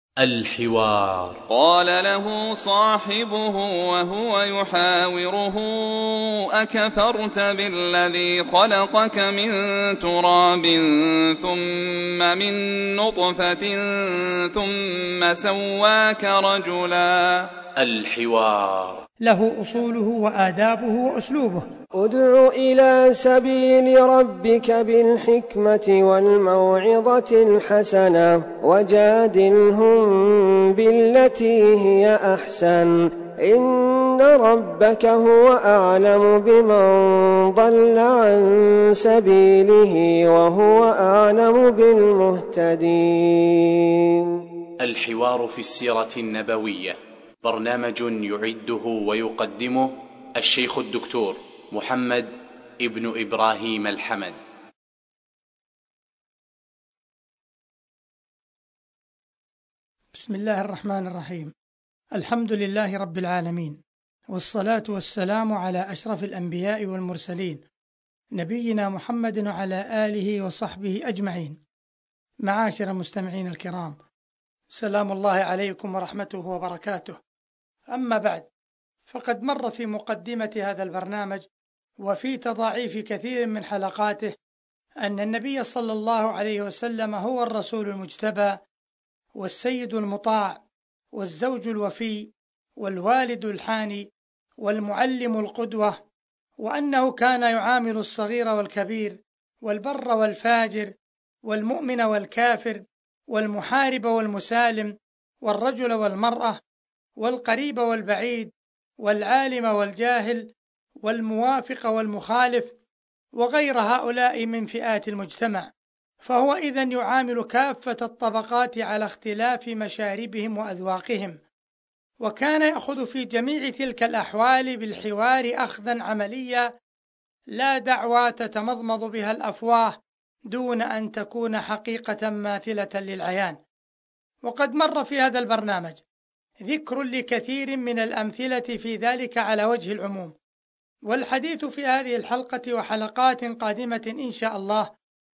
الحوار. قال له صاحبه وهو يحاوره: أكفرت بالذي خلقك من تراب ثم من نطفة ثم سواك رجلا. الحوار. له أصوله وآدابه وأسلوبه. ادع إلى سبيل ربك بالحكمة والموعظة الحسنة وجادلهم بالتي هي أحسن إن ربك هو أعلم بمن ضل عن سبيله وهو أعلم بالمهتدين. الحوار في السيرة النبوية برنامج يعده ويقدمه الشيخ الدكتور محمد ابن إبراهيم الحمد. بسم الله الرحمن الرحيم. الحمد لله رب العالمين، والصلاة والسلام على أشرف الأنبياء والمرسلين نبينا محمد وعلى آله وصحبه أجمعين. معاشر المستمعين الكرام، سلام الله عليكم ورحمته وبركاته. أما بعد، فقد مر في مقدمة هذا البرنامج وفي تضاعيف كثير من حلقاته أن النبي صلى الله عليه وسلم هو الرسول المجتبى والسيد المطاع والزوج الوفي والوالد الحاني والمعلم القدوة، وأنه كان يعامل الصغير والكبير والبر والفاجر والمؤمن والكافر والمحارب والمسالم والرجل والمرأة والقريب والبعيد والعالم والجاهل والموافق والمخالف وغير هؤلاء من فئات المجتمع، فهو إذن يعامل كافة الطبقات على اختلاف مشاربهم وأذواقهم، وكان يأخذ في جميع تلك الأحوال بالحوار أخذا عمليا، لا دعوى تتمضمض بها الأفواه دون أن تكون حقيقة ماثلة للعيان. وقد مر في هذا البرنامج ذكر لكثير من الأمثلة في ذلك على وجه العموم، والحديث في هذه الحلقة وحلقات قادمة إن شاء الله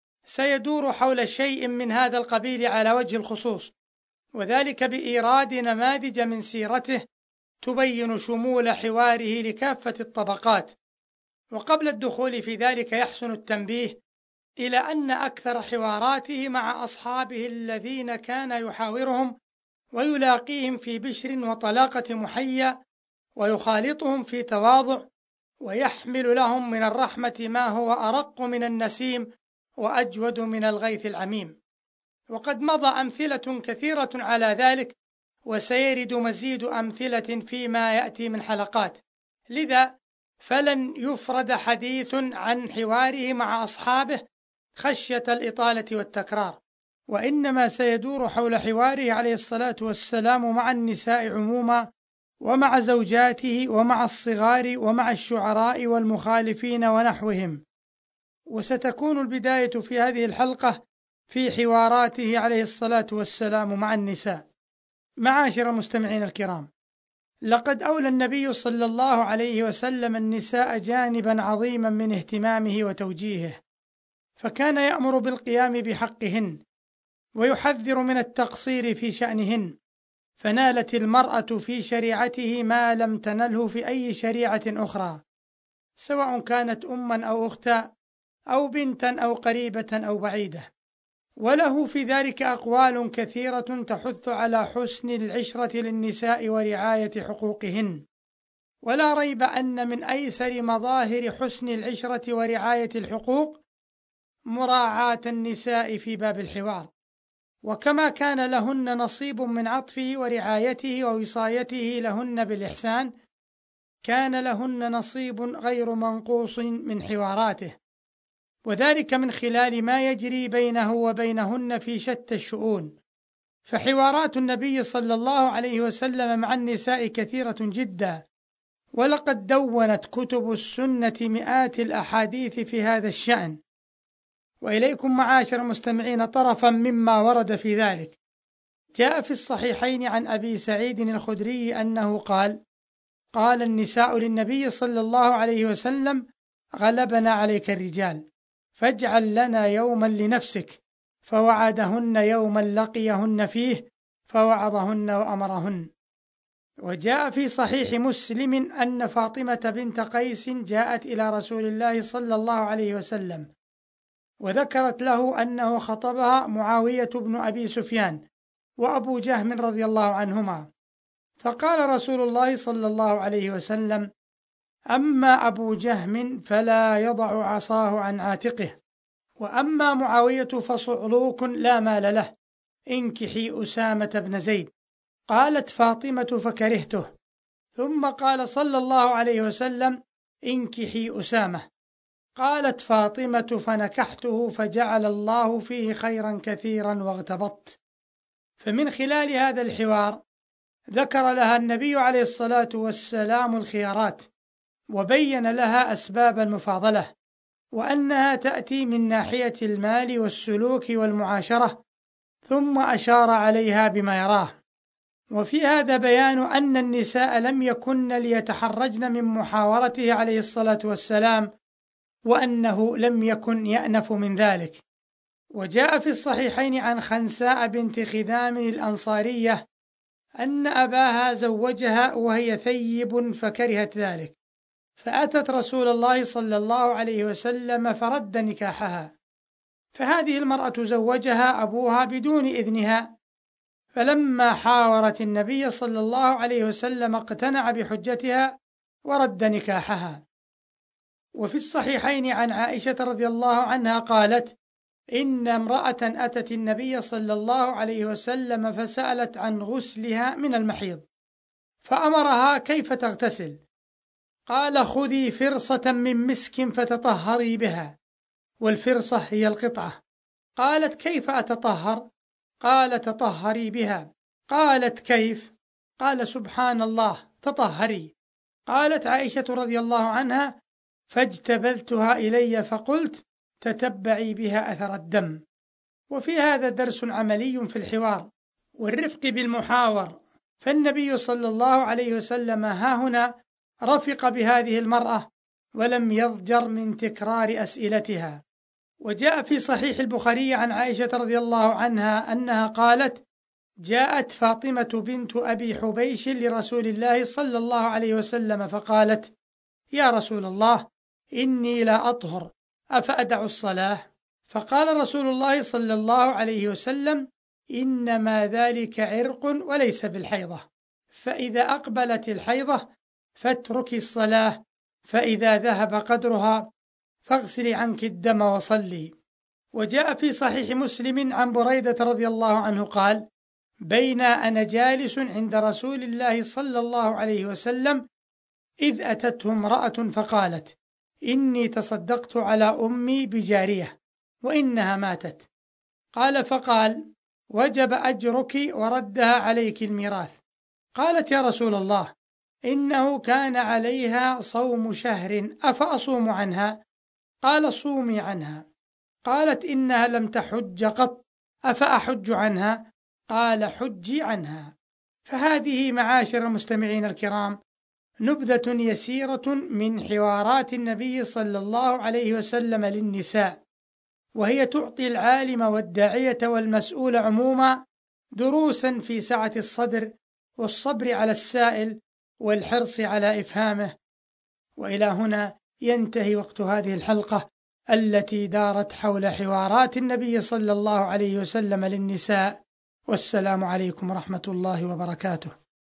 سيدور حول شيء من هذا القبيل على وجه الخصوص، وذلك بإيراد نماذج من سيرته تبين شمول حواره لكافة الطبقات. وقبل الدخول في ذلك يحسن التنبيه إلى أن أكثر حواراته مع أصحابه الذين كان يحاورهم ويلاقيهم في بشر وطلاقة محيا، ويخالطهم في تواضع، ويحمل لهم من الرحمة ما هو أرق من النسيم وأجود من الغيث العميم. وقد مضى أمثلة كثيرة على ذلك، وسيرد مزيد أمثلة فيما يأتي من حلقات، لذا فلن يفرد حديث عن حواره مع أصحابه خشية الإطالة والتكرار، وإنما سيدور حول حواره عليه الصلاة والسلام مع النساء عموما، ومع زوجاته، ومع الصغار، ومع الشعراء والمخالفين ونحوهم. وستكون البداية في هذه الحلقة في حواراته عليه الصلاة والسلام مع النساء. معاشر المستمعين الكرام، لقد أولى النبي صلى الله عليه وسلم النساء جانبا عظيما من اهتمامه وتوجيهه، فكان يأمر بالقيام بحقهن ويحذر من التقصير في شأنهن، فنالت المرأة في شريعته ما لم تنله في أي شريعة أخرى، سواء كانت أما أو أختا أو بنتا أو قريبة أو بعيدة. وله في ذلك أقوال كثيرة تحث على حسن العشرة للنساء ورعاية حقوقهن، ولا ريب أن من أيسر مظاهر حسن العشرة ورعاية الحقوق مراعاة النساء في باب الحوار. وكما كان لهن نصيب من عطفه ورعايته ووصايته لهن بالإحسان، كان لهن نصيب غير منقوص من حواراته، وذلك من خلال ما يجري بينه وبينهن في شتى الشؤون. فحوارات النبي صلى الله عليه وسلم مع النساء كثيرة جدا، ولقد دونت كتب السنة مئات الأحاديث في هذا الشأن. وإليكم معاشر المستمعين طرفا مما ورد في ذلك. جاء في الصحيحين عن أبي سعيد الخدري أنه قال: قال النساء للنبي صلى الله عليه وسلم: غلبنا عليك الرجال، فاجعل لنا يوما لنفسك، فوعدهن يوما لقيهن فيه فوعظهن وأمرهن. وجاء في صحيح مسلم أن فاطمة بنت قيس جاءت إلى رسول الله صلى الله عليه وسلم وذكرت له أنه خطبها معاوية بن أبي سفيان وأبو جهم رضي الله عنهما، فقال رسول الله صلى الله عليه وسلم: أما أبو جهم فلا يضع عصاه عن عاتقه، وأما معاوية فصعلوك لا مال له، انكحي أسامة بن زيد. قالت فاطمة: فكرهته. ثم قال صلى الله عليه وسلم: انكحي أسامة. قالت فاطمة: فنكحته فجعل الله فيه خيرا كثيرا واغتبطت. فمن خلال هذا الحوار ذكر لها النبي عليه الصلاة والسلام الخيارات، وبين لها أسباب المفاضلة، وأنها تأتي من ناحية المال والسلوك والمعاشرة، ثم أشار عليها بما يراه. وفي هذا بيان أن النساء لم يكن ليتحرجن من محاورته عليه الصلاة والسلام، وأنه لم يكن يأنف من ذلك. وجاء في الصحيحين عن خنساء بنت خذام الأنصارية أن أباها زوجها وهي ثيب فكرهت ذلك، فأتت رسول الله صلى الله عليه وسلم فرد نكاحها، فهذه المرأة زوجها أبوها بدون إذنها، فلما حاورت النبي صلى الله عليه وسلم اقتنع بحجتها ورد نكاحها. وفي الصحيحين عن عائشة رضي الله عنها قالت: إن امرأة أتت النبي صلى الله عليه وسلم فسألت عن غسلها من المحيض، فأمرها كيف تغتسل، قال: خذي فرصة من مسك فتطهري بها، والفرصة هي القطعة. قالت: كيف أتطهر؟ قال: تطهري بها. قالت: كيف؟ قال: سبحان الله، تطهري. قالت عائشة رضي الله عنها: فاجتبلتها إلي فقلت: تتبعي بها أثر الدم. وفي هذا درس عملي في الحوار والرفق بالمحاور، فالنبي صلى الله عليه وسلم هاهنا رفق بهذه المرأة ولم يضجر من تكرار أسئلتها. وجاء في صحيح البخاري عن عائشة رضي الله عنها أنها قالت: جاءت فاطمة بنت أبي حبيش لرسول الله صلى الله عليه وسلم فقالت: يا رسول الله، إني لا أطهر، أفأدع الصلاة؟ فقال رسول الله صلى الله عليه وسلم: إنما ذلك عرق وليس بالحيضة، فإذا أقبلت الحيضة فاتركي الصلاة، فإذا ذهب قدرها فاغسلي عنك الدم وصلي. وجاء في صحيح مسلم عن بريدة رضي الله عنه قال: بين أنا جالس عند رسول الله صلى الله عليه وسلم إذ أتته امرأة فقالت: إني تصدقت على أمي بجارية وإنها ماتت. قال: فقال: وجب أجرك وردها عليك الميراث. قالت: يا رسول الله، إنه كان عليها صوم شهر، أفأصوم عنها؟ قال: صومي عنها. قالت: إنها لم تحج قط، أفأحج عنها؟ قال: حجي عنها. فهذه معاشر المستمعين الكرام نبذة يسيرة من حوارات النبي صلى الله عليه وسلم للنساء، وهي تعطي العالم والداعية والمسؤول عموما دروسا في سعة الصدر والصبر على السائل والحرص على إفهامه. وإلى هنا ينتهي وقت هذه الحلقة التي دارت حول حوارات النبي صلى الله عليه وسلم للنساء، والسلام عليكم ورحمة الله وبركاته.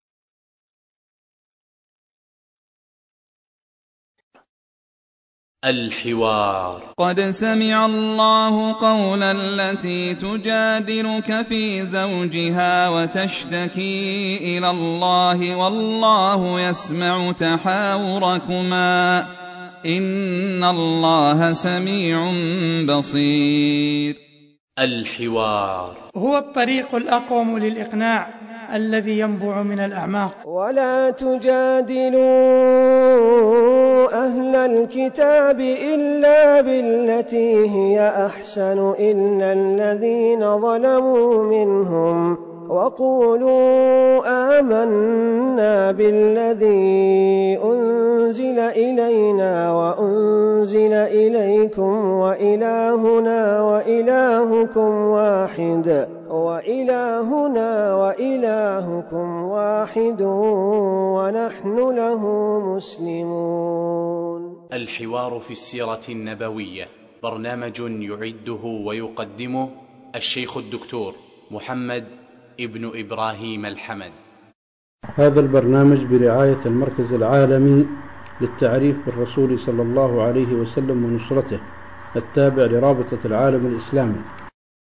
الحوار. قد سمع الله قول التي تجادلك في زوجها وتشتكي إلى الله والله يسمع تحاوركما إن الله سميع بصير. الحوار هو الطريق الأقوم للإقناع الذي ينبع من الأعماق. ولا تجادلوا أهل الكتاب إلا بالتي هي أحسن إلا الذين ظلموا منهم وقولوا آمنا بالذي أنزل إلينا وأنزل إليكم وإلهنا وإلهكم واحد إلهكم واحد ونحن له مسلمون. الحوار في السيرة النبوية، برنامج يعده ويقدمه الشيخ الدكتور محمد ابن إبراهيم الحمد. هذا البرنامج برعاية المركز العالمي للتعريف بالرسول صلى الله عليه وسلم ونصرته، التابع لرابطة العالم الإسلامي.